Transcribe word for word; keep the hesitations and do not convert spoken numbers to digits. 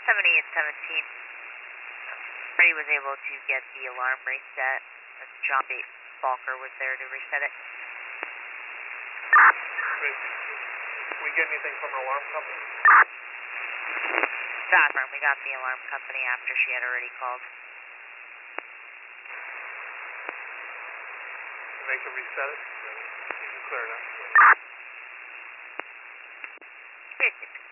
seventy-eight seventeen. Freddie was able to get the alarm reset. John B. Falker was there to reset it. Great. Did we get anything from our alarm company? Confirm, we got the alarm company after she had already called. And they can reset it? You can clear it out. Great.